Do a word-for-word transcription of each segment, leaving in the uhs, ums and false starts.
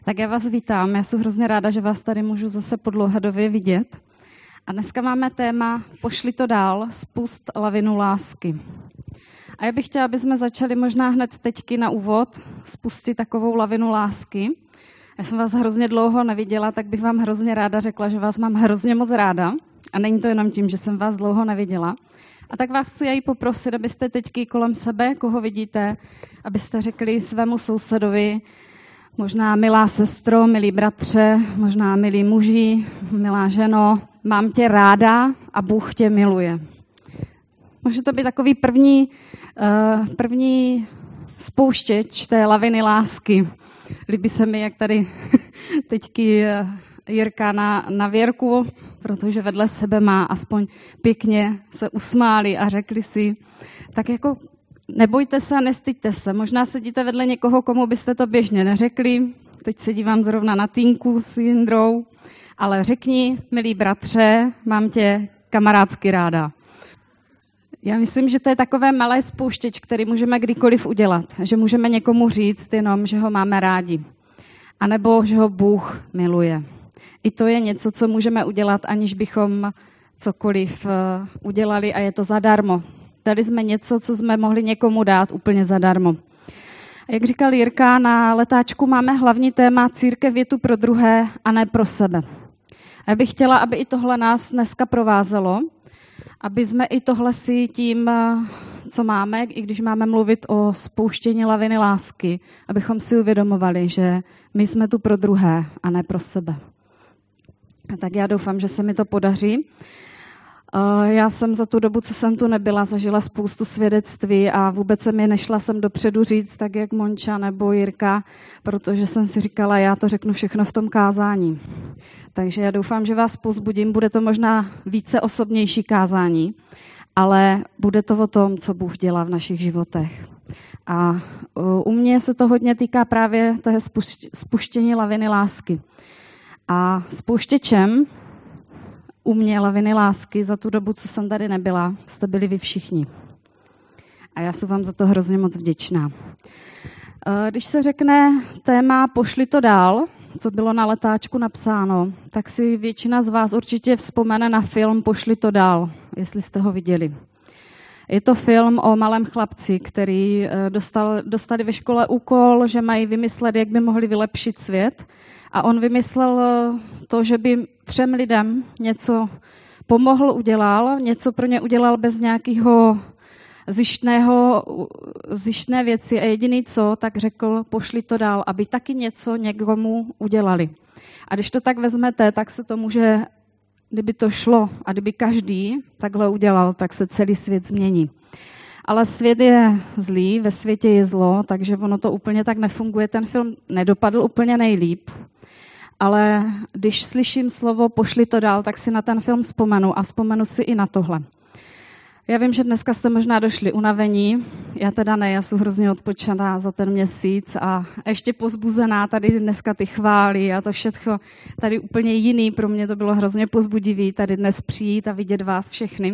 Tak já vás vítám, já jsem hrozně ráda, že vás tady můžu zase podlouhodobě vidět. A dneska máme téma Pošli to dál, spust lavinu lásky. A já bych chtěla, aby jsme začali možná hned teďky na úvod spustit takovou lavinu lásky. Já jsem vás hrozně dlouho neviděla, tak bych vám hrozně ráda řekla, že vás mám hrozně moc ráda. A není to jenom tím, že jsem vás dlouho neviděla. A tak vás chci i poprosit, abyste teďky kolem sebe, koho vidíte, abyste řekli svému sousedovi, možná milá sestro, milý bratře, možná milí muži, milá ženo, mám tě ráda a Bůh tě miluje. Může to být takový první, první spouštěč té laviny lásky. Líbí se mi, jak tady teďky Jirka na, na Věrku, protože vedle sebe má, aspoň pěkně se usmáli a řekli si, tak jako nebojte se a nestyďte se. Možná sedíte vedle někoho, komu byste to běžně neřekli. Teď se dívám zrovna na Týnku s Jindrou. Ale řekni, milý bratře, mám tě kamarádsky ráda. Já myslím, že to je takové malé spouštěč, který můžeme kdykoliv udělat. Že můžeme někomu říct jenom, že ho máme rádi. A nebo, že ho Bůh miluje. I to je něco, co můžeme udělat, aniž bychom cokoliv udělali a je to zadarmo. Dali jsme něco, co jsme mohli někomu dát úplně zadarmo. A jak říkal Jirka, na letáčku máme hlavní téma církev je tu pro druhé a ne pro sebe. A já bych chtěla, aby i tohle nás dneska provázelo, aby jsme i tohle si tím, co máme, i když máme mluvit o spouštění laviny lásky, abychom si uvědomovali, že my jsme tu pro druhé a ne pro sebe. A tak já doufám, že se mi to podaří. Já jsem za tu dobu, co jsem tu nebyla, zažila spoustu svědectví a vůbec se mi nešla sem dopředu říct, tak jak Monča nebo Jirka, protože jsem si říkala, já to řeknu všechno v tom kázání. Takže já doufám, že vás povzbudím, bude to možná více osobnější kázání, ale bude to o tom, co Bůh dělá v našich životech. A u mě se to hodně týká právě té spuštění laviny lásky. A spouštěčem u mě laviny lásky za tu dobu, co jsem tady nebyla, jste byli vy všichni. A já jsem vám za to hrozně moc vděčná. Když se řekne téma Pošli to dál, co bylo na letáčku napsáno, tak si většina z vás určitě vzpomene na film Pošli to dál, jestli jste ho viděli. Je to film o malém chlapci, který dostal, dostali ve škole úkol, že mají vymyslet, jak by mohli vylepšit svět. A on vymyslel to, že by třem lidem něco pomohl, udělal, něco pro ně udělal bez nějakého zištného, zištné věci. A jediný co, tak řekl, pošli to dál, aby taky něco někomu udělali. A když to tak vezmete, tak se to může, kdyby to šlo a kdyby každý takhle udělal, tak se celý svět změní. Ale svět je zlý, ve světě je zlo, takže ono to úplně tak nefunguje. Ten film nedopadl úplně nejlíp. Ale když slyším slovo pošli to dál, tak si na ten film vzpomenu a vzpomenu si i na tohle. Já vím, že dneska jste možná došli unavení, já teda ne, já jsem hrozně odpočaná za ten měsíc a ještě pozbuzená tady dneska ty chvály a to všechno tady úplně jiný, pro mě to bylo hrozně pozbudivý tady dnes přijít a vidět vás všechny.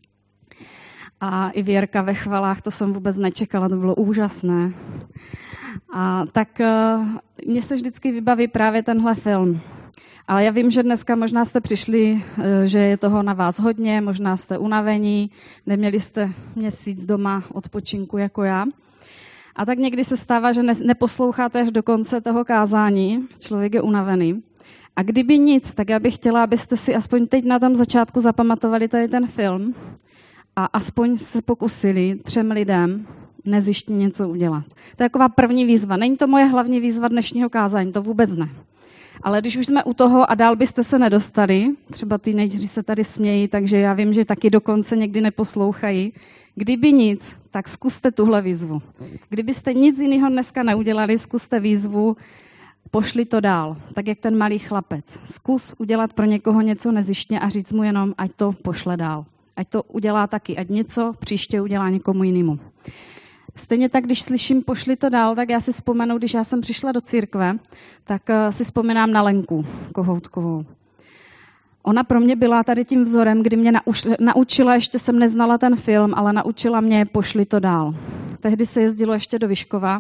A i Věrka ve chvalách, to jsem vůbec nečekala, to bylo úžasné. A tak mně se vždycky vybaví právě tenhle film. Ale já vím, že dneska možná jste přišli, že je toho na vás hodně, možná jste unavení, neměli jste měsíc doma odpočinku jako já. A tak někdy se stává, že neposloucháte až do konce toho kázání, člověk je unavený. A kdyby nic, tak já bych chtěla, abyste si aspoň teď na tom začátku zapamatovali tady ten film a aspoň se pokusili třem lidem nezištně něco udělat. To je taková první výzva. Není to moje hlavní výzva dnešního kázání, to vůbec ne. Ale když už jsme u toho a dál byste se nedostali, třeba teenageři se tady smějí, takže já vím, že taky dokonce někdy neposlouchají. Kdyby nic, tak zkuste tuhle výzvu. Kdybyste nic jiného dneska neudělali, zkuste výzvu, pošli to dál, tak jak ten malý chlapec. Zkus udělat pro někoho něco nezištně a říct mu jenom, ať to pošle dál. Ať to udělá taky, ať něco příště udělá někomu jinému. Stejně tak, když slyším pošli to dál, tak já si vzpomenu, když já jsem přišla do církve, tak si vzpomínám na Lenku Kohoutkovou. Ona pro mě byla tady tím vzorem, kdy mě naučila, ještě jsem neznala ten film, ale naučila mě pošli to dál. Tehdy se jezdilo ještě do Vyškova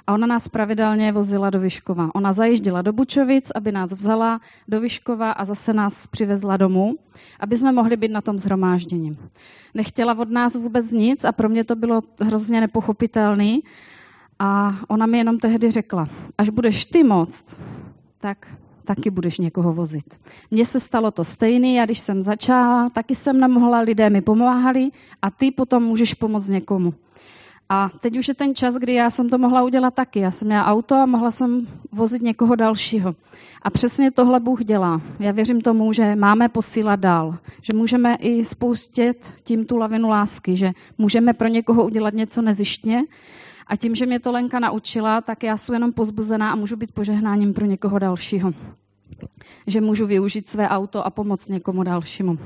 A ona nás pravidelně vozila do Vyškova. Ona zajížděla do Bučovic, aby nás vzala do Vyškova a zase nás přivezla domů, aby jsme mohli být na tom shromáždění. Nechtěla od nás vůbec nic a pro mě to bylo hrozně nepochopitelné. A ona mi jenom tehdy řekla, až budeš ty moct, tak taky budeš někoho vozit. Mně se stalo to stejné, já když jsem začala, taky jsem nemohla, lidé mi pomáhali a ty potom můžeš pomoct někomu. A teď už je ten čas, kdy já jsem to mohla udělat taky. Já jsem měla auto a mohla jsem vozit někoho dalšího. A přesně tohle Bůh dělá. Já věřím tomu, že máme posílat dál. Že můžeme i spoustit tím tu lavinu lásky. Že můžeme pro někoho udělat něco nezištně. A tím, že mě to Lenka naučila, tak já jsem jenom pozbuzená a můžu být požehnáním pro někoho dalšího. Že můžu využít své auto a pomoct někomu dalšímu.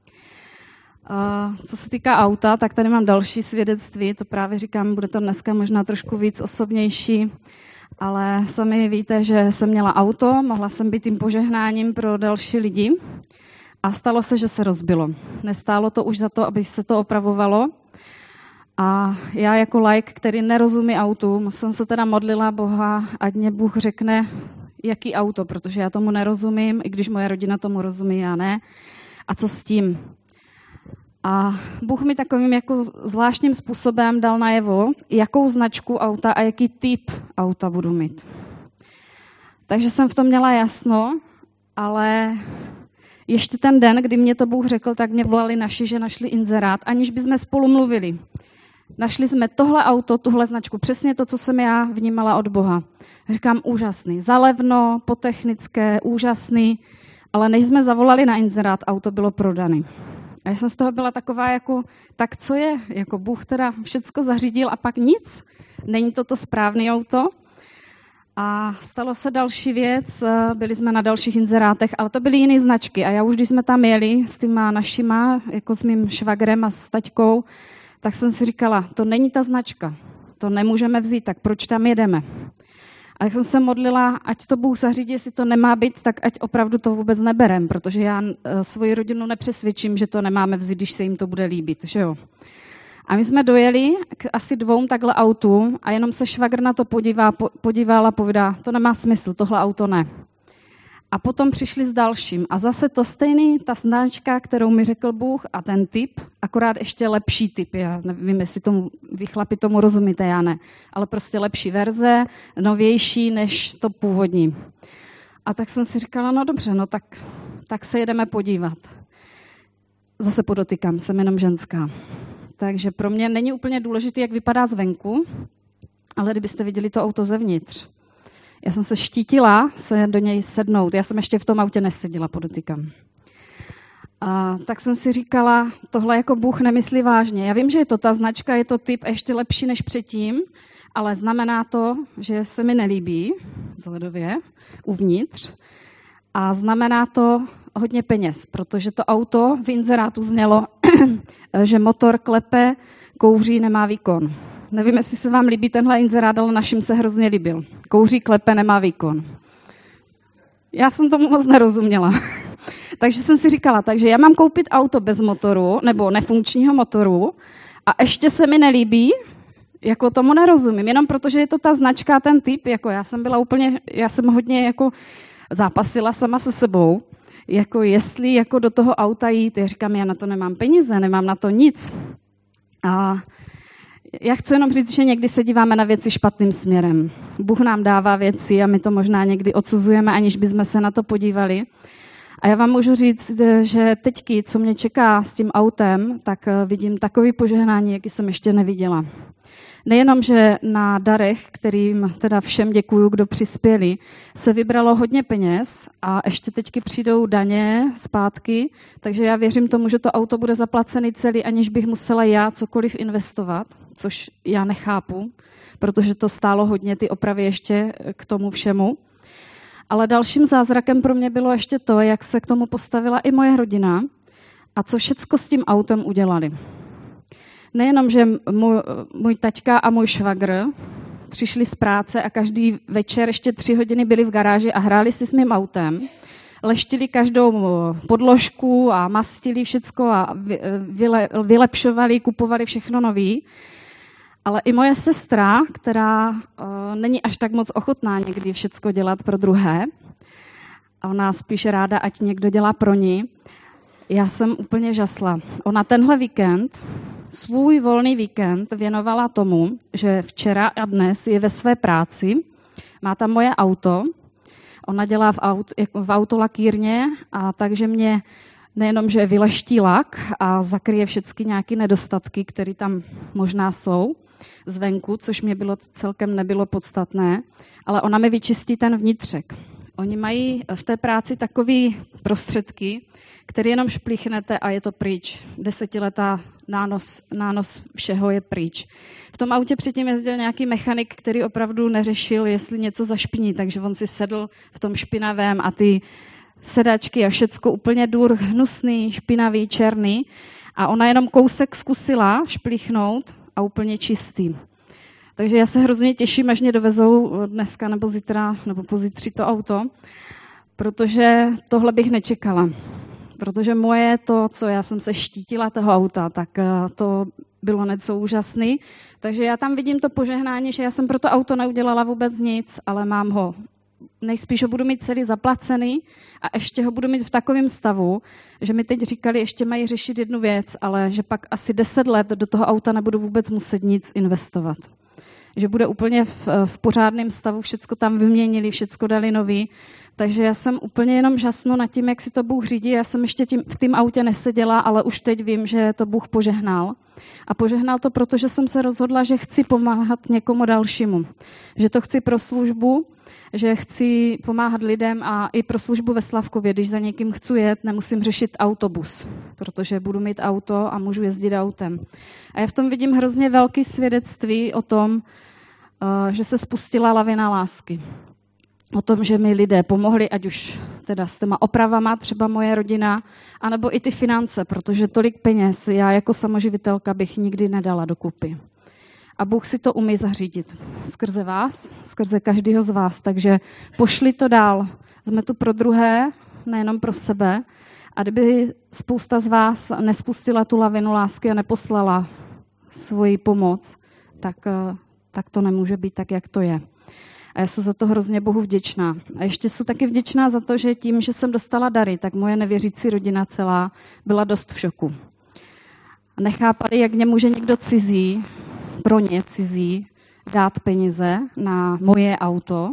Uh, co se týká auta, tak tady mám další svědectví. To právě říkám, bude to dneska možná trošku víc osobnější, ale sami víte, že jsem měla auto, mohla jsem být tím požehnáním pro další lidi a stalo se, že se rozbilo. Nestálo to už za to, aby se to opravovalo. A já jako laik, který nerozumí autu, jsem se teda modlila Boha, ať mě Bůh řekne, jaký auto, protože já tomu nerozumím, i když moje rodina tomu rozumí, já ne. A co s tím? A Bůh mi takovým jako zvláštním způsobem dal najevo, jakou značku auta a jaký typ auta budu mít. Takže jsem v tom měla jasno, ale ještě ten den, kdy mě to Bůh řekl, tak mě volali naši, že našli inzerát, aniž bychom spolu mluvili. Našli jsme tohle auto, tuhle značku, přesně to, co jsem já vnímala od Boha. Říkám, úžasný, zalevno, potechnické, úžasný, ale než jsme zavolali na inzerát, auto bylo prodané. A já jsem z toho byla taková jako, tak co je? Jako Bůh teda všecko zařídil a pak nic? Není to to správné auto? A stalo se další věc, byli jsme na dalších inzerátech, ale to byly jiné značky. A já už, když jsme tam jeli s těma našima, jako s mým švagrem a s taťkou, tak jsem si říkala, to není ta značka, to nemůžeme vzít, tak proč tam jedeme? A tak jsem se modlila, ať to Bůh zařídí, jestli to nemá být, tak ať opravdu to vůbec neberem, protože já svoji rodinu nepřesvědčím, že to nemáme vzít, když se jim to bude líbit, že jo. A my jsme dojeli k asi dvou takhle autům a jenom se švagr na to podívá, podíval a povídá, to nemá smysl, tohle auto ne. A potom přišli s dalším. A zase to stejný, ta značka, kterou mi řekl Bůh a ten typ, akorát ještě lepší typ. Já nevím, jestli tomu, vy chlapi tomu rozumíte, já ne. Ale prostě lepší verze, novější než to původní. A tak jsem si říkala, no dobře, no tak, tak se jedeme podívat. Zase podotýkám, jsem jenom ženská. Takže pro mě není úplně důležité, jak vypadá zvenku, ale kdybyste viděli to auto zevnitř. Já jsem se štítila se do něj sednout. Já jsem ještě v tom autě neseděla, podotýkám. A tak jsem si říkala, tohle jako Bůh nemyslí vážně. Já vím, že je to ta značka, je to typ ještě lepší než předtím, ale znamená to, že se mi nelíbí vzhledově uvnitř. A znamená to hodně peněz, protože to auto v inzerátu znělo, že motor klepe, kouří, nemá výkon. Nevím, jestli se vám líbí tenhle inzerát, ale našim se hrozně líbil. Kouří, klepe, nemá výkon. Já jsem tomu moc nerozuměla. Takže jsem si říkala, takže já mám koupit auto bez motoru, nebo nefunkčního motoru, a ještě se mi nelíbí, jako tomu nerozumím, jenom protože je to ta značka, ten typ, jako já jsem byla úplně, já jsem hodně jako zápasila sama se sebou, jako jestli jako do toho auta jít, já říkám, já na to nemám peníze, nemám na to nic. A já chci jenom říct, že někdy se díváme na věci špatným směrem. Bůh nám dává věci a my to možná někdy odsuzujeme, aniž bychom se na to podívali. A já vám můžu říct, že teďky, co mě čeká s tím autem, tak vidím takový požehnání, jaký jsem ještě neviděla. Nejenom, že na darech, kterým teda všem děkuju, kdo přispěli, se vybralo hodně peněz a ještě teďky přijdou daně zpátky, takže já věřím tomu, že to auto bude zaplacený celý, aniž bych musela já cokoliv investovat, což já nechápu, protože to stálo hodně ty opravy ještě k tomu všemu. Ale dalším zázrakem pro mě bylo ještě to, jak se k tomu postavila i moje rodina a co všecko s tím autem udělali. Nejenom, že můj, můj taťka a můj švagr přišli z práce a každý večer ještě tři hodiny byli v garáži a hráli si s mým autem, leštili každou podložku a mastili všecko a vyle, vylepšovali, kupovali všechno nový. Ale i moje sestra, která uh, není až tak moc ochotná někdy všecko dělat pro druhé, a ona spíš ráda, ať někdo dělá pro ní, já jsem úplně žasla. Ona tenhle víkend, svůj volný víkend věnovala tomu, že včera a dnes je ve své práci, má tam moje auto, ona dělá v, aut, v autolakírně, a takže mě nejenom, že vyleští lak a zakryje všechny nějaké nedostatky, které tam možná jsou zvenku, což mě bylo celkem nebylo podstatné, ale ona mi vyčistí ten vnitřek. Oni mají v té práci takové prostředky, které jenom šplíchnete a je to pryč. Desetiletá nános, nános všeho je pryč. V tom autě předtím jezdil nějaký mechanik, který opravdu neřešil, jestli něco zašpiní, takže on si sedl v tom špinavém a ty sedačky a všecko úplně dur, hnusný, špinavý, černý. A ona jenom kousek zkusila šplíchnout a úplně čistý. Takže já se hrozně těším, až mě dovezou dneska nebo zítra, nebo pozítří to auto, protože tohle bych nečekala. Protože moje to, co já jsem se štítila toho auta, tak to bylo něco úžasný. Takže já tam vidím to požehnání, že já jsem pro to auto neudělala vůbec nic, ale mám ho. Nejspíš ho budu mít celý zaplacený a ještě ho budu mít v takovém stavu, že mi teď říkali, ještě mají řešit jednu věc, ale že pak asi deset let do toho auta nebudu vůbec muset nic investovat. Že bude úplně v, v pořádném stavu, všecko tam vyměnili, všecko dali nový. Takže já jsem úplně jenom žasnu nad tím, jak si to Bůh řídí. Já jsem ještě tím, v tom autě neseděla, ale už teď vím, že to Bůh požehnal. A požehnal to, protože jsem se rozhodla, že chci pomáhat někomu dalšímu. Že to chci pro službu, že chci pomáhat lidem a i pro službu ve Slavkově. Když za někým chci jet, nemusím řešit autobus, protože budu mít auto a můžu jezdit autem. A já v tom vidím hrozně velké svědectví o tom, že se spustila lavina lásky. O tom, že mi lidé pomohli, ať už teda s těma opravama, třeba moje rodina, anebo i ty finance, protože tolik peněz já jako samoživitelka bych nikdy nedala dokupy. A Bůh si to umí zařídit skrze vás, skrze každého z vás. Takže pošli to dál. Jsme tu pro druhé, nejenom pro sebe. A kdyby spousta z vás nespustila tu lavinu lásky a neposlala svoji pomoc, tak, tak to nemůže být tak, jak to je. A já jsem za to hrozně Bohu vděčná. A ještě jsem taky vděčná za to, že tím, že jsem dostala dary, tak moje nevěřící rodina celá byla dost v šoku. Nechápali, jak mě může někdo cizí, pro ně cizí, dát peníze na moje auto.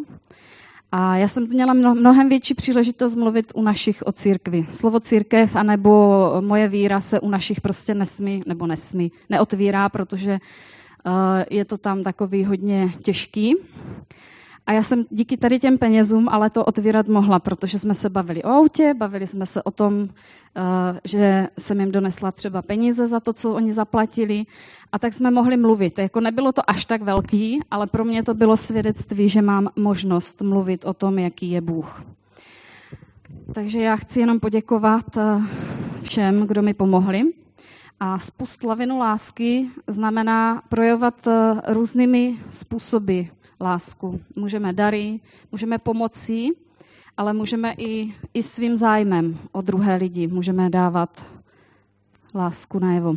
A já jsem měla mnohem větší příležitost mluvit u našich o církvi. Slovo církev anebo moje víra se u našich prostě nesmí, nebo nesmí, neotvírá, protože je to tam takový hodně těžký. A já jsem díky tady těm penězům ale to otvírat mohla, protože jsme se bavili o autě, bavili jsme se o tom, že jsem jim donesla třeba peníze za to, co oni zaplatili. A tak jsme mohli mluvit. Jako nebylo to až tak velký, ale pro mě to bylo svědectví, že mám možnost mluvit o tom, jaký je Bůh. Takže já chci jenom poděkovat všem, kdo mi pomohli. A spust lavinu lásky znamená projevovat různými způsoby lásku. Můžeme dary, můžeme pomoci, ale můžeme i, i svým zájmem o druhé lidi. Můžeme dávat lásku najevo.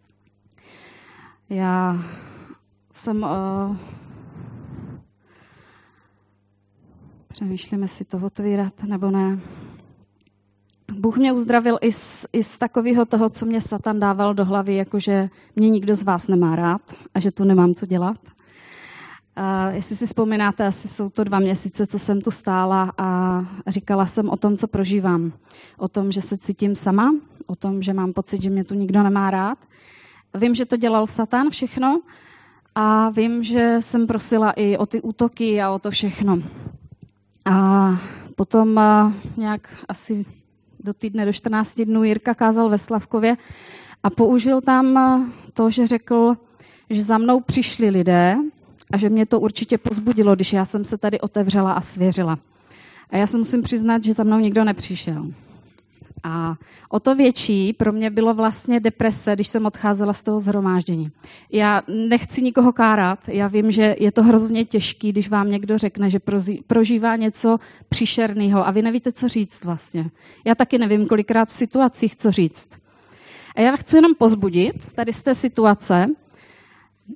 Já jsem... Uh, přemýšlím, jestli to otvírat, nebo ne. Bůh mě uzdravil i z, i z takového toho, co mě Satan dával do hlavy, jakože mě nikdo z vás nemá rád a že tu nemám co dělat. Uh, jestli si vzpomínáte, asi jsou to dva měsíce, co jsem tu stála a říkala jsem o tom, co prožívám. O tom, že se cítím sama, o tom, že mám pocit, že mě tu nikdo nemá rád. Vím, že to dělal Satan všechno a vím, že jsem prosila i o ty útoky a o to všechno. A potom uh, nějak asi do týdne, do čtrnácti dnů Jirka kázal ve Slavkově a použil tam to, že řekl, že za mnou přišli lidé a že mě to určitě povzbudilo, když já jsem se tady otevřela a svěřila. A já se musím přiznat, že za mnou nikdo nepřišel. A o to větší pro mě bylo vlastně deprese, když jsem odcházela z toho shromáždění. Já nechci nikoho kárat, já vím, že je to hrozně těžký, když vám někdo řekne, že prožívá něco příšerného a vy nevíte, co říct vlastně. Já taky nevím, kolikrát v situacích, co říct. A já chci jenom pozbudit tady z té situace,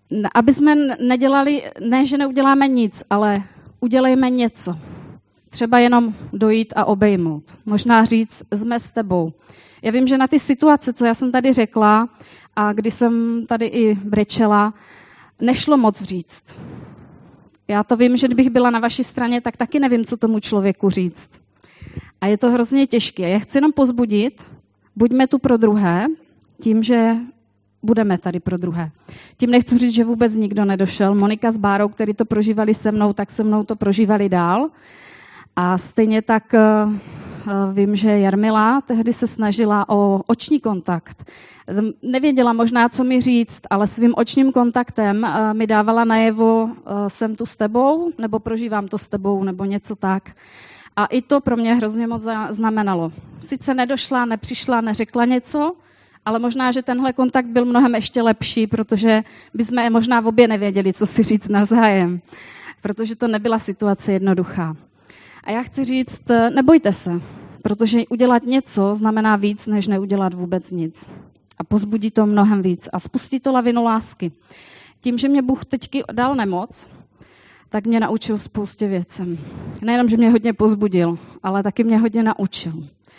aby jsme nedělali, ne, že neuděláme nic, ale udělejme něco. Třeba jenom dojít a obejmout. Možná říct, jsme s tebou. Já vím, že na ty situace, co já jsem tady řekla a když jsem tady i brečela, nešlo moc říct. Já to vím, že kdybych byla na vaší straně, tak taky nevím, co tomu člověku říct. A je to hrozně těžké. Já chci jenom pozbudit, buďme tu pro druhé, tím, že budeme tady pro druhé. Tím nechci říct, že vůbec nikdo nedošel. Monika s Bárou, který to prožívali se mnou, tak se mnou to prožívali dál. A stejně tak uh, vím, že Jarmila tehdy se snažila o oční kontakt. Nevěděla možná, co mi říct, ale svým očním kontaktem uh, mi dávala najevo, uh, jsem tu s tebou, nebo prožívám to s tebou, nebo něco tak. A i to pro mě hrozně moc znamenalo. Sice nedošla, nepřišla, neřekla něco, ale možná, že tenhle kontakt byl mnohem ještě lepší, protože bychom možná v obě nevěděli, co si říct navzájem. Protože to nebyla situace jednoduchá. A já chci říct, nebojte se, protože udělat něco znamená víc, než neudělat vůbec nic. A pozbudí to mnohem víc. A spustí to lavinu lásky. Tím, že mě Bůh teďky dal nemoc, tak mě naučil spoustě věcem. Nejenom, že mě hodně pozbudil, ale taky mě hodně naučil.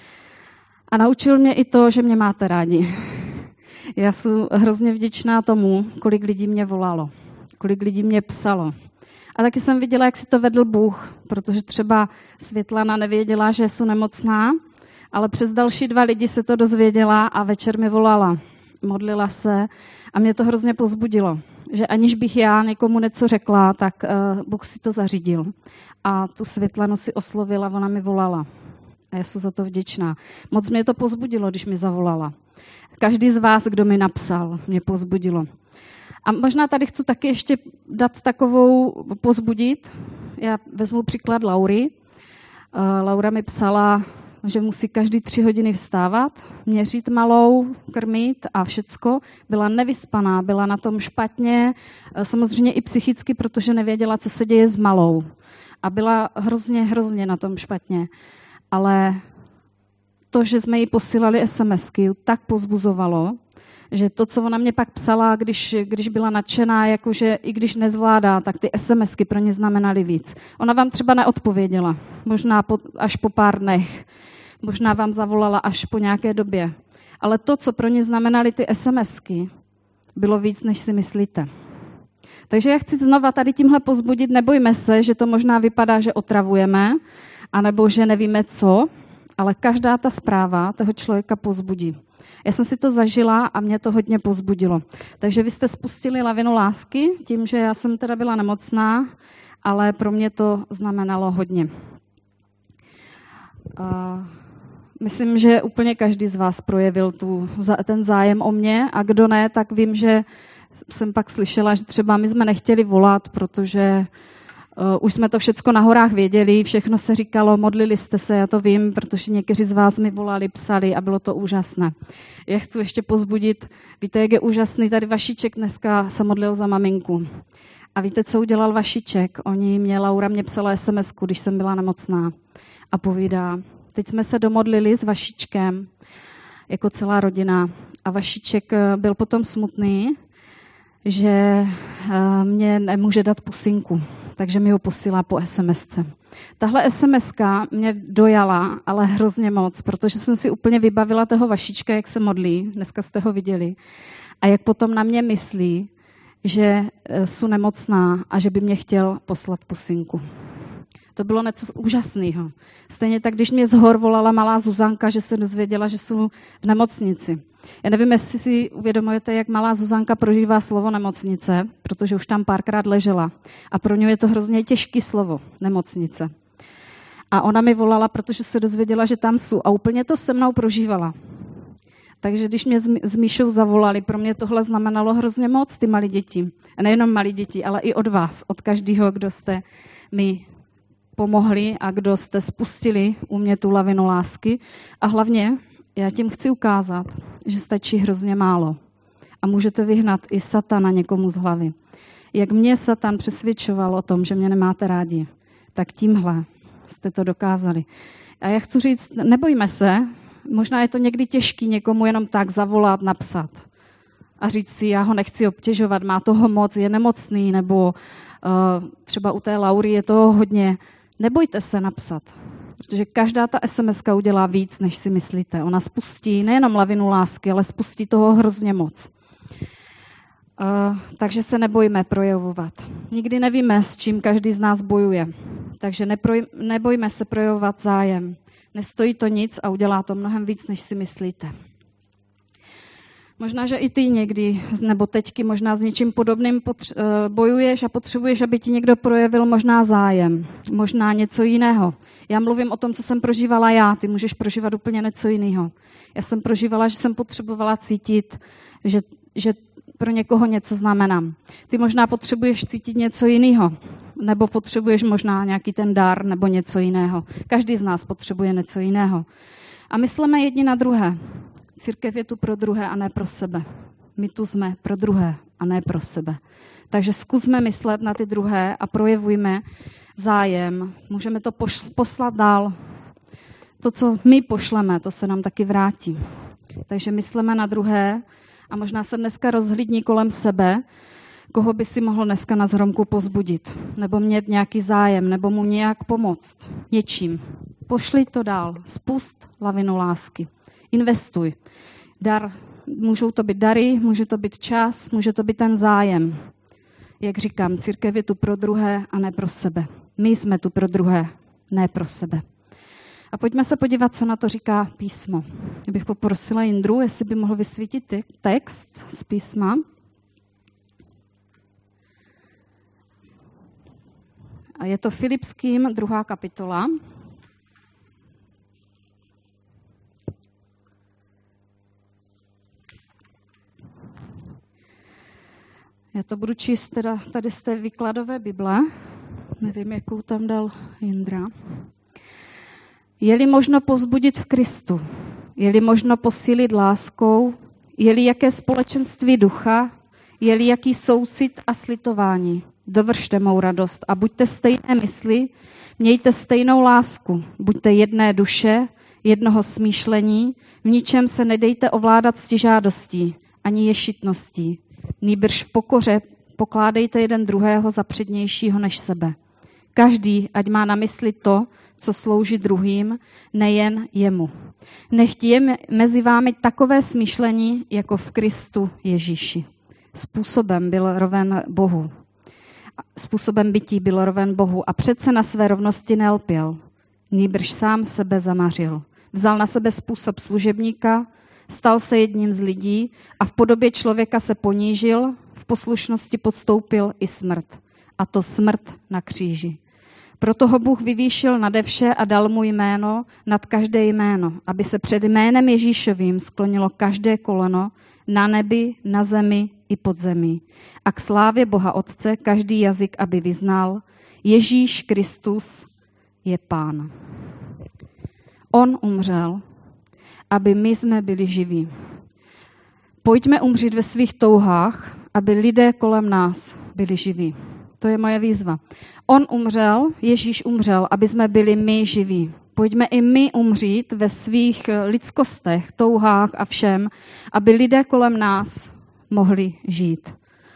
A naučil mě i to, že mě máte rádi. Já jsem hrozně vděčná tomu, kolik lidí mě volalo, kolik lidí mě psalo. A taky jsem viděla, jak si to vedl Bůh, protože třeba Světlana nevěděla, že jsem nemocná, ale přes další dva lidi se to dozvěděla a večer mi volala. Modlila se a mě to hrozně pozbudilo, že aniž bych já někomu něco řekla, tak uh, Bůh si to zařídil. A tu Světlanu si oslovila, ona mi volala. A já jsem za to vděčná. Moc mě to pozbudilo, když mi zavolala. Každý z vás, kdo mi napsal, mě pozbudilo. A možná tady chci taky ještě dát takovou pozbudit. Já vezmu příklad Laury. Uh, Laura mi psala, že musí každý tři hodiny vstávat, měřit malou, krmit a všecko. Byla nevyspaná, byla na tom špatně, samozřejmě i psychicky, protože nevěděla, co se děje s malou. A byla hrozně, hrozně na tom špatně. Ale to, že jsme jí posílali SMSky, tak pozbuzovalo, že to, co ona mě pak psala, když, když byla nadšená, jakože i když nezvládá, tak ty SMSky pro ně znamenaly víc. Ona vám třeba neodpověděla, možná po, až po pár dnech, možná vám zavolala až po nějaké době. Ale to, co pro ně znamenaly ty SMSky, bylo víc, než si myslíte. Takže já chci znova tady tímhle pozbudit, nebojme se, že to možná vypadá, že otravujeme, anebo že nevíme co, ale každá ta zpráva toho člověka pozbudí. Já jsem si to zažila a mě to hodně pozbudilo. Takže vy jste spustili lavinu lásky tím, že já jsem teda byla nemocná, ale pro mě to znamenalo hodně. Uh, myslím, že úplně každý z vás projevil tu, ten zájem o mě a kdo ne, tak vím, že jsem pak slyšela, že třeba my jsme nechtěli volat, protože Uh, už jsme to všecko na horách věděli, všechno se říkalo, modlili jste se, já to vím, protože někteří z vás mi volali, psali a bylo to úžasné. Já chci ještě pozbudit, víte, jak je úžasný, tady Vašíček dneska se modlil za maminku. A víte, co udělal Vašíček? Oni mě, Laura mě psala SMSku, když jsem byla nemocná a povídá, teď jsme se domodlili s Vašíčkem, jako celá rodina a Vašíček byl potom smutný, že uh, mě nemůže dát pusinku. Takže mi ho posílá po SMSce. Tahle SMSka mě dojala, ale hrozně moc, protože jsem si úplně vybavila toho Vašíčka, jak se modlí, dneska jste ho viděli, a jak potom na mě myslí, že jsem nemocná a že by mě chtěl poslat pusinku. To bylo něco úžasného. Stejně tak, když mě z hor volala malá Zuzanka, že se dozvěděla, že jsou v nemocnici. Já nevím, jestli si uvědomujete, jak malá Zuzanka prožívá slovo nemocnice, protože už tam párkrát ležela. A pro ně je to hrozně těžké slovo, nemocnice. A ona mi volala, protože se dozvěděla, že tam jsou. A úplně to se mnou prožívala. Takže když mě s Míšou zavolali, pro mě tohle znamenalo hrozně moc, ty malí děti. A nejenom malí děti, ale i od vás, od každého, kdo jste mi pomohli a kdo jste spustili u mě tu lavinu lásky. A hlavně já tím chci ukázat, že stačí hrozně málo. A můžete vyhnat i satana někomu z hlavy. Jak mě Satan přesvědčoval o tom, že mě nemáte rádi, tak tímhle jste to dokázali. A já chci říct, nebojme se, možná je to někdy těžký někomu jenom tak zavolat, napsat. a říct si, já ho nechci obtěžovat, má toho moc, je nemocný, nebo uh, třeba u té Laury je toho hodně. Nebojte se napsat, protože každá ta es em eska udělá víc, než si myslíte. Ona spustí nejenom lavinu lásky, ale spustí toho hrozně moc. Uh, takže se nebojme projevovat. Nikdy nevíme, s čím každý z nás bojuje. Takže neproj, nebojme se projevovat zájem. Nestojí to nic a udělá to mnohem víc, než si myslíte. Možná, že i ty někdy, nebo teďky možná s něčím podobným potř- bojuješ a potřebuješ, aby ti někdo projevil možná zájem, možná něco jiného. Já mluvím o tom, co jsem prožívala já, ty můžeš prožívat úplně něco jiného. Já jsem prožívala, že jsem potřebovala cítit, že, že pro někoho něco znamenám. Ty možná potřebuješ cítit něco jiného, nebo potřebuješ možná nějaký ten dar, nebo něco jiného. Každý z nás potřebuje něco jiného. A myslíme jedni na druhé. Církev je tu pro druhé a ne pro sebe. My tu jsme pro druhé a ne pro sebe. Takže zkusme myslet na ty druhé a projevujme zájem. Můžeme to pošl- poslat dál. To, co my pošleme, to se nám taky vrátí. Takže myslíme na druhé a možná se dneska rozhlídni kolem sebe, koho by si mohl dneska na zhromku pozbudit, nebo mít nějaký zájem, nebo mu nějak pomoct něčím. Pošli to dál. Spust lavinu lásky. Investuj. Dar, můžou to být dary, může to být čas, může to být ten zájem. Jak říkám, církev je tu pro druhé a ne pro sebe. My jsme tu pro druhé, ne pro sebe. A pojďme se podívat, co na to říká písmo. Já bych poprosila Jindru, jestli by mohl vysvítit text z písma. A je to Filipským druhá kapitola. Já to budu číst teda tady z té výkladové Bible. Nevím, jakou tam dal Jindra. Je-li možno povzbudit v Kristu, je-li možno posílit láskou, je-li jaké společenství ducha, je-li jaký soucit a slitování, dovršte mou radost a buďte stejné mysli, mějte stejnou lásku, buďte jedné duše, jednoho smýšlení, v ničem se nedejte ovládat ctižádostí, ani ješitností. Nýbrž v pokoře pokládejte jeden druhého za přednějšího než sebe. Každý, ať má na mysli to, co slouží druhým, nejen jemu. Nechť je mezi vámi takové smýšlení, jako v Kristu Ježíši. Způsobem byl roven Bohu. Způsobem bytí byl roven Bohu a přece na své rovnosti nelpěl. Nýbrž sám sebe zamařil. Vzal na sebe způsob služebníka, stal se jedním z lidí a v podobě člověka se ponížil, v poslušnosti podstoupil i smrt. A to smrt na kříži. Proto ho Bůh vyvýšil nade vše a dal mu jméno nad každé jméno, aby se před jménem Ježíšovým sklonilo každé koleno na nebi, na zemi i pod zemí. A k slávě Boha Otce každý jazyk, aby vyznal, Ježíš Kristus je Pán. On umřel, aby my jsme byli živí. Pojďme umřít ve svých touhách, aby lidé kolem nás byli živí. To je moje výzva. On umřel, Ježíš umřel, aby jsme byli my živí. Pojďme i my umřít ve svých lidskostech, touhách a všem, aby lidé kolem nás mohli žít.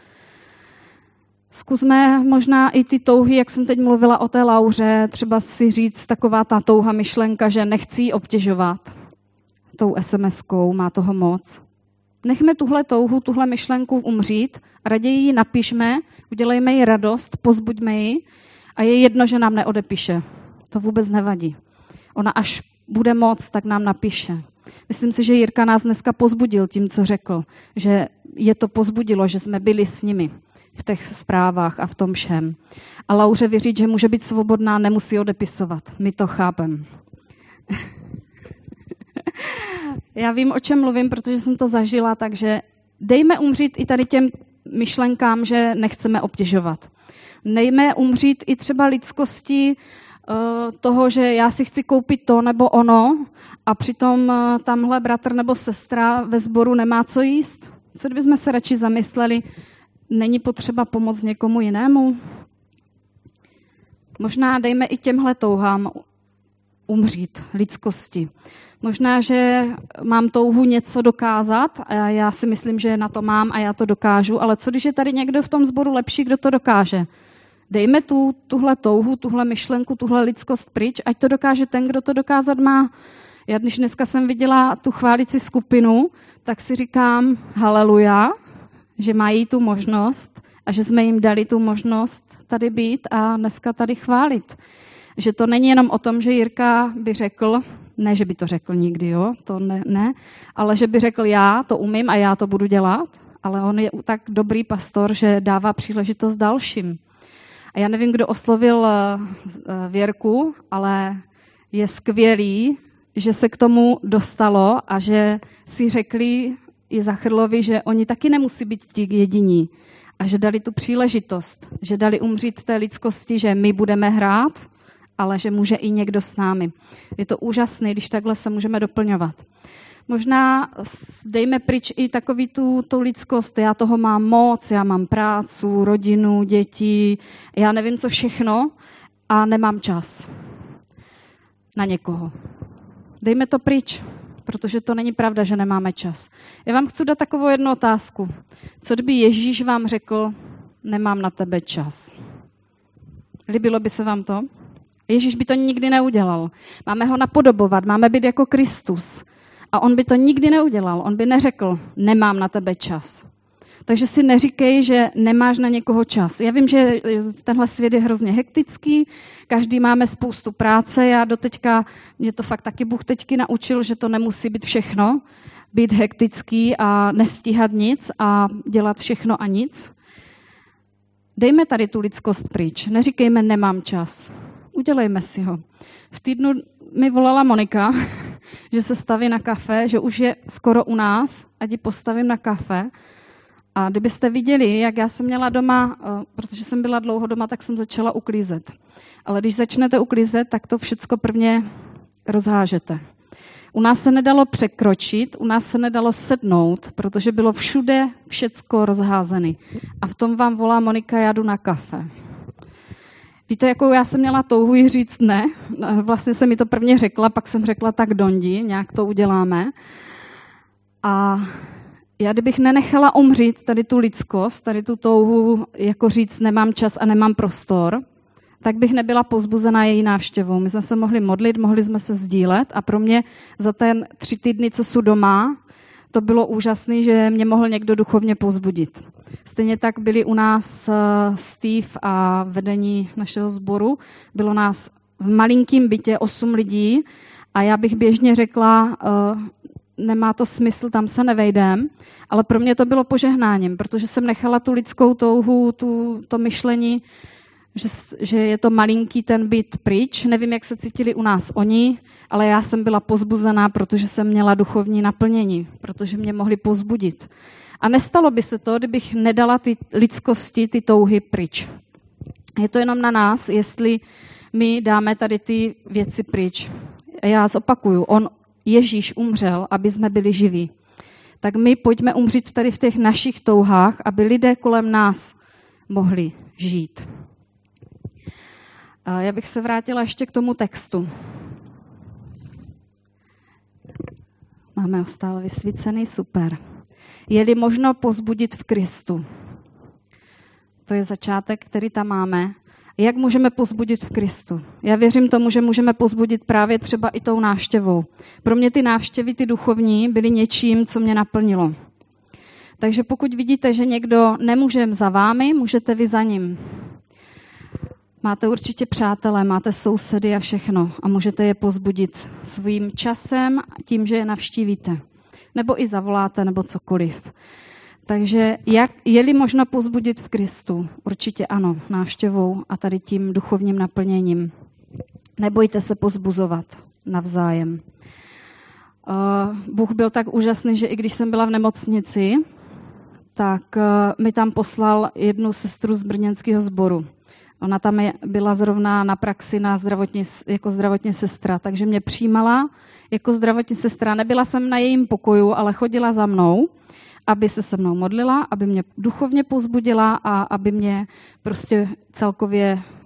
Zkusme možná i ty touhy, jak jsem teď mluvila o té Lauře, třeba si říct taková ta touha myšlenka, že nechci ji obtěžovat tou es em eskou, má toho moc. Nechme tuhle touhu, tuhle myšlenku umřít, raději ji napišme, udělejme jí radost, pozbuďme ji a je jedno, že nám neodepíše. To vůbec nevadí. Ona až bude moc, tak nám napíše. Myslím si, že Jirka nás dneska pozbudil tím, co řekl, že je to pozbudilo, že jsme byli s nimi v těch zprávách a v tom všem. A Lauře věřit, že může být svobodná, nemusí odepisovat. My to chápeme. Já vím, o čem mluvím, protože jsem to zažila, takže dejme umřít i tady těm myšlenkám, že nechceme obtěžovat. Dejme umřít i třeba lidskosti toho, že já si chci koupit to nebo ono a přitom tamhle bratr nebo sestra ve sboru nemá co jíst. Co kdybychom se radši zamysleli, není potřeba pomoct někomu jinému? Možná dejme i těmhle touhám umřít lidskosti. Možná, že mám touhu něco dokázat a já si myslím, že na to mám a já to dokážu, ale co když je tady někdo v tom sboru lepší, kdo to dokáže? Dejme tu, tuhle touhu, tuhle myšlenku, tuhle lidskost pryč, ať to dokáže ten, kdo to dokázat má. Já když dneska jsem viděla tu chválící skupinu, tak si říkám haleluja, že mají tu možnost a že jsme jim dali tu možnost tady být a dneska tady chválit. Že to není jenom o tom, že Jirka by řekl, ne, že by to řekl nikdy, jo, to ne, ne, ale že by řekl, já to umím a já to budu dělat, ale on je tak dobrý pastor, že dává příležitost dalším. A já nevím, kdo oslovil Věrku, ale je skvělý, že se k tomu dostalo a že si řekli i Zachrlovi, že oni taky nemusí být ti jediní a že dali tu příležitost, že dali umřít té lidskosti, že my budeme hrát, ale že může i někdo s námi. Je to úžasné, když takhle se můžeme doplňovat. Možná dejme pryč i takový tu, tu lidskost, já toho mám moc, já mám prácu, rodinu, děti, já nevím co všechno a nemám čas na někoho. Dejme to pryč, protože to není pravda, že nemáme čas. Já vám chci dát takovou jednu otázku. Co kdyby Ježíš vám řekl, nemám na tebe čas? Líbilo by se vám to? Ježíš by to nikdy neudělal. Máme ho napodobovat, máme být jako Kristus. A on by to nikdy neudělal. On by neřekl, nemám na tebe čas. Takže si neříkej, že nemáš na někoho čas. Já vím, že tenhle svět je hrozně hektický, každý máme spoustu práce. Já doteďka, mě to fakt taky Bůh teďky naučil, že to nemusí být všechno, být hektický a nestíhat nic a dělat všechno a nic. Dejme tady tu lidskost pryč. Neříkejme, nemám čas. Udělejme si ho. V týdnu mi volala Monika, že se staví na kafe, že už je skoro u nás, ať ji postavím na kafe. A kdybyste viděli, jak já jsem měla doma, protože jsem byla dlouho doma, tak jsem začala uklízet. Ale když začnete uklízet, tak to všecko prvně rozhážete. U nás se nedalo překročit, u nás se nedalo sednout, protože bylo všude všecko rozházené. A v tom vám volá Monika, já jdu na kafe. Víte, jakou já jsem měla touhu jí říct ne. Vlastně jsem mi to prvně řekla, pak jsem řekla tak dondi, nějak to uděláme. A já kdybych nenechala umřít tady tu lidskost, tady tu touhu jako říct nemám čas a nemám prostor, tak bych nebyla pozbuzená její návštěvou. My jsme se mohli modlit, mohli jsme se sdílet a pro mě za ten tři týdny, co jsou doma, to bylo úžasné, že mě mohl někdo duchovně povzbudit. Stejně tak byli u nás Steve a vedení našeho sboru. Bylo nás v malinkém bytě osm lidí a já bych běžně řekla, nemá to smysl, tam se nevejdem, ale pro mě to bylo požehnáním, protože jsem nechala tu lidskou touhu, tu, to myšlení, že, že je to malinký ten byt pryč. Nevím, jak se cítili u nás oni, ale já jsem byla pozbuzená, protože jsem měla duchovní naplnění, protože mě mohli pozbudit. A nestalo by se to, kdybych nedala ty lidskosti, ty touhy pryč. Je to jenom na nás, jestli my dáme tady ty věci pryč. Já zopakuju, on, Ježíš umřel, aby jsme byli živí. Tak my pojďme umřít tady v těch našich touhách, aby lidé kolem nás mohli žít. Já bych se vrátila ještě k tomu textu. Máme ho stále vysvícený, super. Je-li možno pozbudit v Kristu. To je začátek, který tam máme. Jak můžeme pozbudit v Kristu? Já věřím tomu, že můžeme pozbudit právě třeba i tou návštěvou. Pro mě ty návštěvy, ty duchovní, byly něčím, co mě naplnilo. Takže pokud vidíte, že někdo nemůže za vámi, můžete vy za ním. Máte určitě přátelé, máte sousedy a všechno a můžete je pozbudit svým časem, tím, že je navštívíte. Nebo i zavoláte, nebo cokoliv. Takže jak, je-li možno pozbudit v Kristu? Určitě ano, návštěvou a tady tím duchovním naplněním. Nebojte se pozbuzovat navzájem. Uh, Bůh byl tak úžasný, že i když jsem byla v nemocnici, tak uh, mi tam poslal jednu sestru z brněnského sboru. Ona tam je, byla zrovna na praxi na zdravotní, jako zdravotní sestra, takže mě přijímala jako zdravotní sestra. Nebyla jsem na jejím pokoju, ale chodila za mnou, aby se se mnou modlila, aby mě duchovně pozbudila a aby mě prostě celkově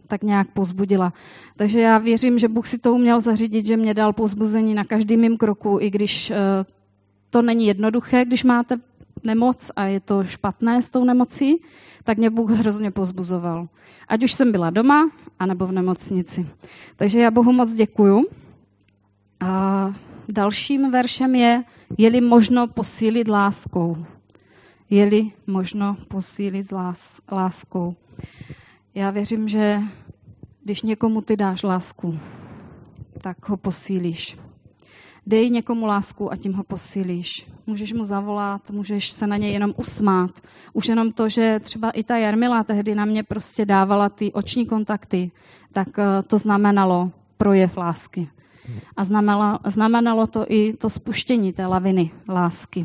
tak nějak povzbudila. Takže já věřím, že Bůh si to uměl zařídit, že mě dal povzbuzení na každém mým kroku, i když to není jednoduché, když máte nemoc a je to špatné s tou nemocí, tak mě Bůh hrozně povzbuzoval. Ať už jsem byla doma, anebo v nemocnici. Takže já Bohu moc děkuju. A dalším veršem je, je-li možno posílit láskou. Je-li možno posílit s lás, láskou. Já věřím, že když někomu ty dáš lásku, tak ho posílíš. Dej někomu lásku a tím ho posílíš. Můžeš mu zavolat, můžeš se na něj jenom usmát. Už jenom to, že třeba i ta Jarmila tehdy na mě prostě dávala ty oční kontakty, tak to znamenalo projev lásky. A znamenalo, znamenalo to i to spuštění té laviny lásky.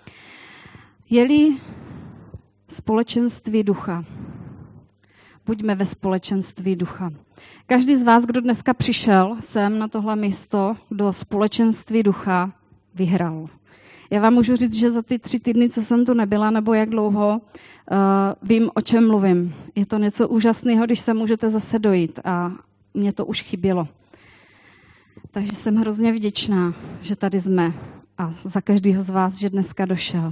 Je-li společenství ducha, buďme ve společenství ducha. Každý z vás, kdo dneska přišel sem na tohle místo do společenství ducha, vyhrál. Já vám můžu říct, že za ty tři týdny, co jsem tu nebyla, nebo jak dlouho, uh, vím, o čem mluvím. Je to něco úžasného, když se můžete zase dojít a mě to už chybělo. Takže jsem hrozně vděčná, že tady jsme a za každého z vás, že dneska došel.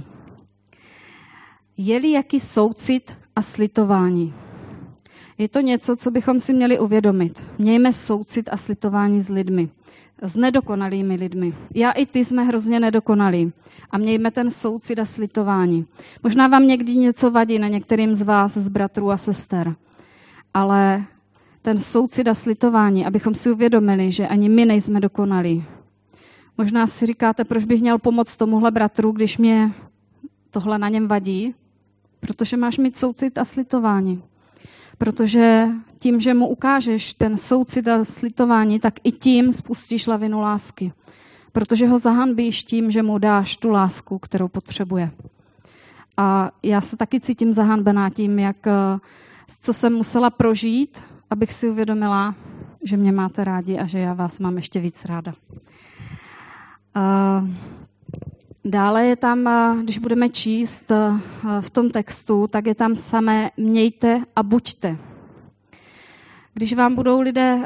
Je-li jaký soucit a slitování? Je to něco, co bychom si měli uvědomit. Mějme soucit a slitování s lidmi, s nedokonalými lidmi. Já i ty jsme hrozně nedokonalí a mějme ten soucit a slitování. Možná vám někdy něco vadí na některým z vás, z bratrů a sester, ale ten soucit a slitování, abychom si uvědomili, že ani my nejsme dokonalí. Možná si říkáte, proč bych měl pomoct tomuhle bratru, když mě tohle na něm vadí, protože máš mít soucit a slitování. Protože tím, že mu ukážeš ten soucit a slitování, tak i tím spustíš lavinu lásky. Protože ho zahanbíš tím, že mu dáš tu lásku, kterou potřebuje. A já se taky cítím zahanbená tím, jak, co jsem musela prožít, abych si uvědomila, že mě máte rádi a že já vás mám ještě víc ráda. Dále je tam, když budeme číst v tom textu, tak je tam samé mějte a buďte. Když vám budou lidé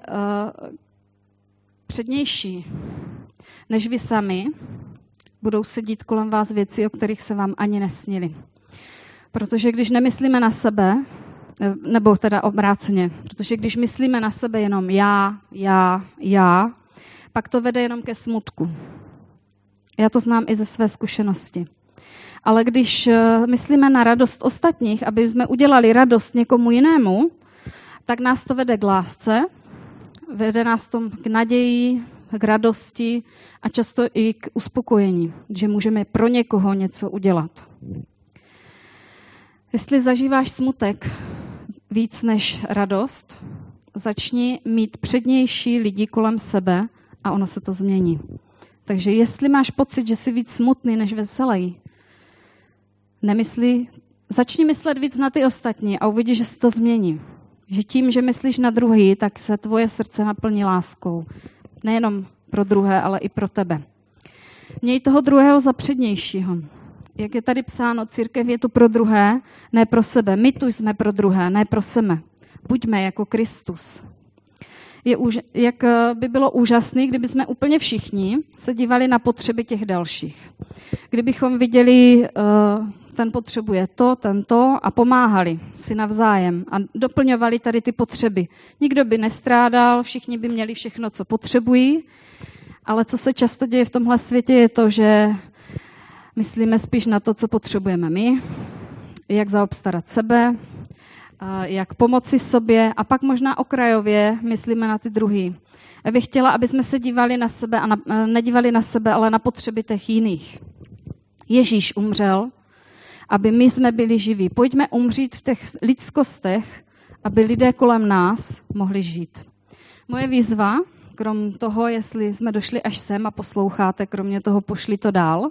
přednější než vy sami, budou se dít kolem vás věci, o kterých se vám ani nesnily. Protože když nemyslíme na sebe, nebo teda obráceně, protože když myslíme na sebe jenom já, já, já, pak to vede jenom ke smutku. Já to znám i ze své zkušenosti. Ale když myslíme na radost ostatních, aby jsme udělali radost někomu jinému, tak nás to vede k lásce, vede nás to k naději, k radosti a často i k uspokojení, že můžeme pro někoho něco udělat. Jestli zažíváš smutek víc než radost, začni mít přednější lidi kolem sebe a ono se to změní. Takže jestli máš pocit, že jsi víc smutný než veselý, nemysli, začni myslet víc na ty ostatní a uvidíš, že se to změní. Že tím, že myslíš na druhý, tak se tvoje srdce naplní láskou. Nejenom pro druhé, ale i pro tebe. Měj toho druhého za přednějšího. Jak je tady psáno, církev je tu pro druhé, ne pro sebe. My tu jsme pro druhé, ne pro sebe. Buďme jako Kristus. Je už, jak by bylo úžasné, kdyby jsme úplně všichni se dívali na potřeby těch dalších. Kdybychom viděli, ten potřebuje to, tento a pomáhali si navzájem a doplňovali tady ty potřeby. Nikdo by nestrádal, všichni by měli všechno, co potřebují, ale co se často děje v tomhle světě je to, že myslíme spíš na to, co potřebujeme my, jak zaobstarat sebe, jak pomoci sobě a pak možná okrajově myslíme na ty druhý. Já bych chtěla, aby jsme se dívali na sebe a na, nedívali na sebe, ale na potřeby těch jiných. Ježíš umřel, aby my jsme byli živí. Pojďme umřít v těch lidskostech, aby lidé kolem nás mohli žít. Moje výzva, krom toho, jestli jsme došli až sem a posloucháte, kromě toho pošli to dál,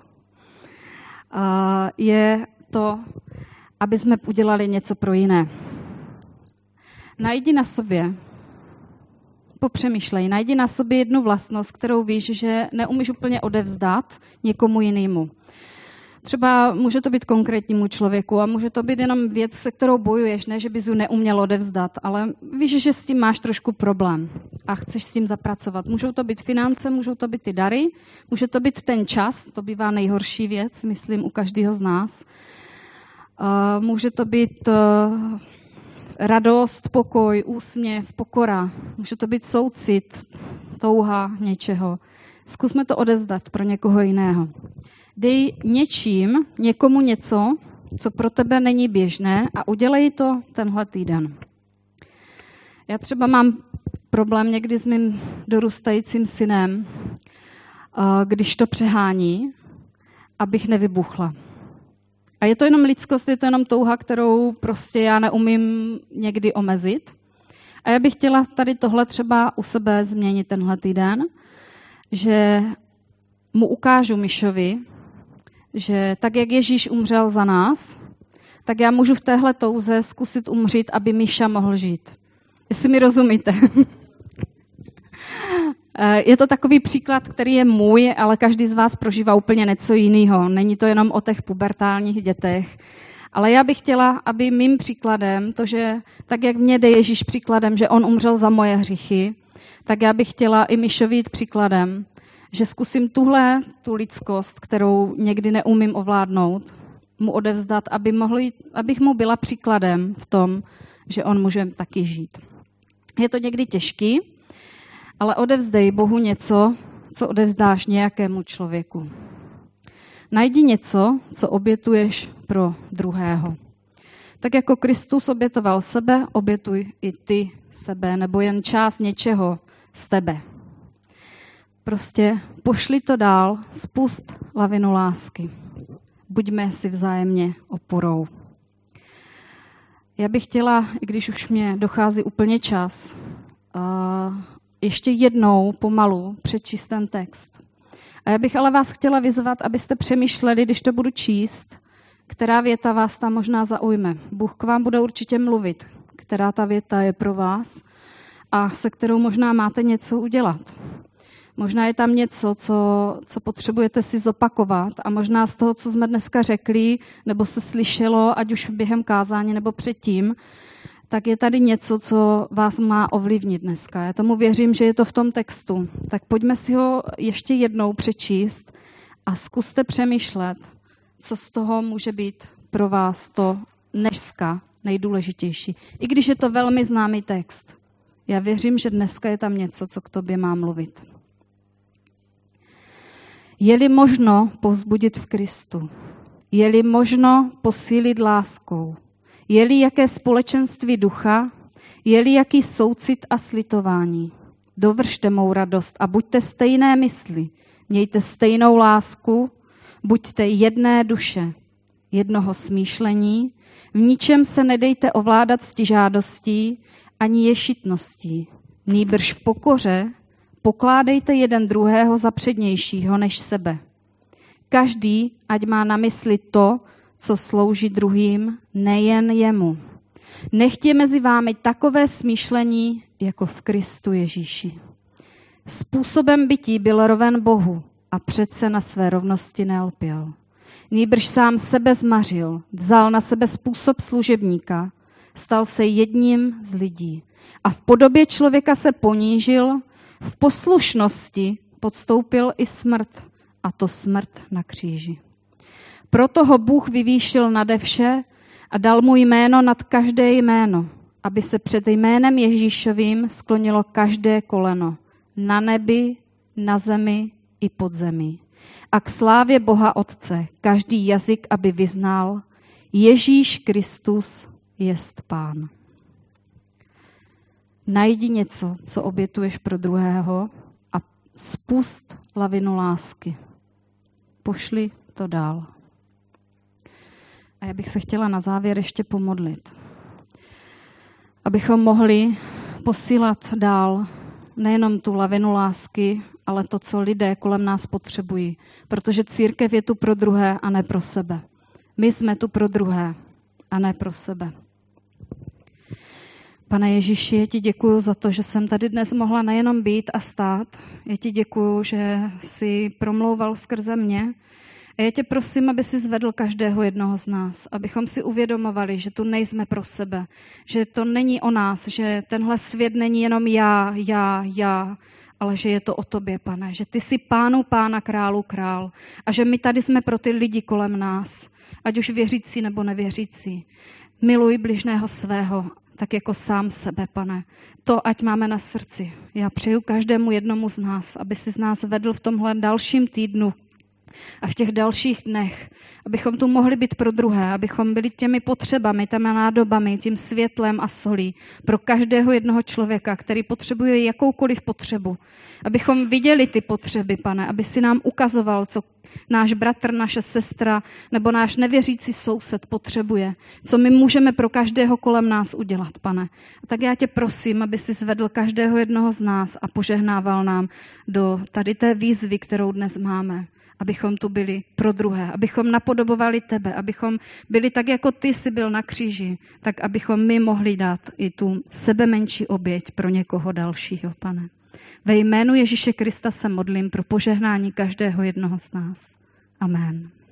je to, aby jsme udělali něco pro jiné. Najdi na sobě, popřemýšlej, najdi na sobě jednu vlastnost, kterou víš, že neumíš úplně odevzdat někomu jinému. Třeba může to být konkrétnímu člověku a může to být jenom věc, se kterou bojuješ, ne, že bys ji neuměl odevzdat, ale víš, že s tím máš trošku problém a chceš s tím zapracovat. Můžou to být finance, můžou to být ty dary, může to být ten čas, to bývá nejhorší věc, myslím, u každého z nás. Může to být radost, pokoj, úsměv, pokora, může to být soucit, touha něčeho. Zkusme to odevzdat pro někoho jiného. Dej něčím, někomu něco, co pro tebe není běžné a udělej to tenhle týden. Já třeba mám problém někdy s mým dorůstajícím synem, když to přehání, abych nevybuchla. A je to jenom lidskost, je to jenom touha, kterou prostě já neumím někdy omezit. A já bych chtěla tady tohle třeba u sebe změnit tenhle týden, že mu ukážu Mišovi, že tak, jak Ježíš umřel za nás, tak já můžu v téhle touze zkusit umřít, aby Miša mohl žít. Jestli mi rozumíte. Je to takový příklad, který je můj, ale každý z vás prožívá úplně něco jiného. Není to jenom o těch pubertálních dětech. Ale já bych chtěla, aby mým příkladem, to, že tak, jak mě jde Ježíš příkladem, že on umřel za moje hříchy, tak já bych chtěla i Mišovi jít příkladem, že zkusím tuhle, tu lidskost, kterou někdy neumím ovládnout, mu odevzdat, aby mohli, abych mu byla příkladem v tom, že on může taky žít. Je to někdy těžký, ale odevzdej Bohu něco, co odevzdáš nějakému člověku. Najdi něco, co obětuješ pro druhého. Tak jako Kristus obětoval sebe, obětuj i ty sebe, nebo jen část něčeho z tebe. Prostě pošli to dál, spust lavinu lásky. Buďme si vzájemně oporou. Já bych chtěla, i když už mě dochází úplně čas, ještě jednou pomalu přečíst ten text. A já bych ale vás chtěla vyzvat, abyste přemýšleli, když to budu číst, která věta vás tam možná zaujme. Bůh k vám bude určitě mluvit, která ta věta je pro vás a se kterou možná máte něco udělat. Možná je tam něco, co, co potřebujete si zopakovat a možná z toho, co jsme dneska řekli, nebo se slyšelo, ať už během kázání nebo předtím, tak je tady něco, co vás má ovlivnit dneska. Já tomu věřím, že je to v tom textu. Tak pojďme si ho ještě jednou přečíst a zkuste přemýšlet, co z toho může být pro vás to dneska nejdůležitější. I když je to velmi známý text. Já věřím, že dneska je tam něco, co k tobě má mluvit. Je-li možno povzbudit v Kristu, je-li možno posílit láskou, je-li jaké společenství ducha, je-li jaký soucit a slitování. Dovršte mou radost a buďte stejné mysli, mějte stejnou lásku, buďte jedné duše, jednoho smýšlení, v ničem se nedejte ovládat ctižádostí ani ješitností, nýbrž v pokoře pokládejte jeden druhého za přednějšího než sebe. Každý, ať má na mysli to, co slouží druhým, nejen jemu. Nechť je mezi vámi takové smýšlení, jako v Kristu Ježíši. Způsobem bytí byl roven Bohu a přece na své rovnosti nelpěl. Nýbrž sám sebe zmařil, vzal na sebe způsob služebníka, stal se jedním z lidí a v podobě člověka se ponížil, v poslušnosti podstoupil i smrt, a to smrt na kříži. Proto ho Bůh vyvýšil nade vše a dal mu jméno nad každé jméno, aby se před jménem Ježíšovým sklonilo každé koleno, na nebi, na zemi i pod zemí. A k slávě Boha Otce každý jazyk, aby vyznal, Ježíš Kristus jest Pán. Najdi něco, co obětuješ pro druhého a spust lavinu lásky. Pošli to dál. A já bych se chtěla na závěr ještě pomodlit. Abychom mohli posílat dál nejenom tu lavinu lásky, ale to, co lidé kolem nás potřebují. Protože církev je tu pro druhé a ne pro sebe. My jsme tu pro druhé a ne pro sebe. Pane Ježíši, já ti děkuju za to, že jsem tady dnes mohla nejenom být a stát. Já ti děkuju, že jsi promlouval skrze mě. A já tě prosím, aby si zvedl každého jednoho z nás, abychom si uvědomovali, že tu nejsme pro sebe, že to není o nás, že tenhle svět není jenom já, já, já, ale že je to o tobě, Pane, že ty jsi Pánu pána, králu král a že my tady jsme pro ty lidi kolem nás, ať už věřící nebo nevěřící. Miluj bližného svého, tak jako sám sebe, Pane. To, ať máme na srdci. Já přeju každému jednomu z nás, aby si z nás vedl v tomhle dalším týdnu a v těch dalších dnech, abychom tu mohli být pro druhé, abychom byli těmi potřebami, těmi nádobami, tím světlem a solí pro každého jednoho člověka, který potřebuje jakoukoliv potřebu. Abychom viděli ty potřeby, Pane, aby si nám ukazoval, co náš bratr, naše sestra nebo náš nevěřící soused potřebuje, co my můžeme pro každého kolem nás udělat, Pane. A tak já tě prosím, aby si zvedl každého jednoho z nás a požehnával nám do tady té výzvy, kterou dnes máme. Abychom tu byli pro druhé, abychom napodobovali tebe, abychom byli tak, jako ty jsi byl na kříži, tak abychom my mohli dát i tu sebemenší oběť pro někoho dalšího, Pane. Ve jménu Ježíše Krista se modlím pro požehnání každého jednoho z nás. Amen.